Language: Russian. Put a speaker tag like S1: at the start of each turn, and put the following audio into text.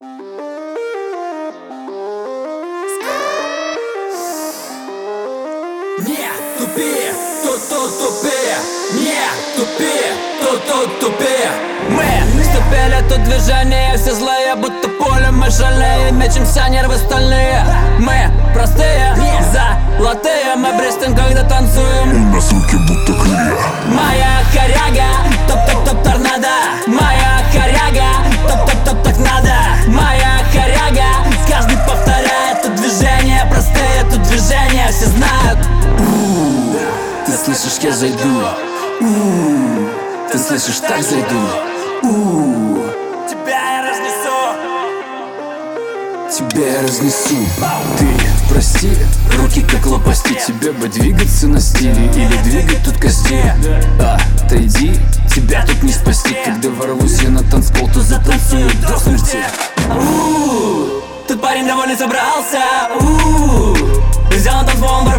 S1: Не тупи, тут тупи. Не тупи, тут тупи.
S2: Мы вступили тут в движение, все злые, будто пули. Мы шалеем, мечемся, нервы стальные. Мы простые, золотые. Мы брестим, когда танцуем.
S3: У нас руки будто крылья.
S2: Моя коряга, топ-топ-топ торнадо. Моя коряга, топ-топ-топ так надо. Моя коряга, каждый повторяет. Тут движения простые, тут движения все знают.
S1: Ты слышишь, я зайду. Ты слышишь, так зайду.
S2: Тебя я разнесу.
S1: Тебя я разнесу. Ты прости, руки как лопасти. Тебе бы двигаться на стиле или двигать тут кости. Отойди, тебя тут не спасти. Когда ворвусь я на танцпол, то затанцую до смерти.
S2: Тут парень довольно собрался. Взял на танцпол,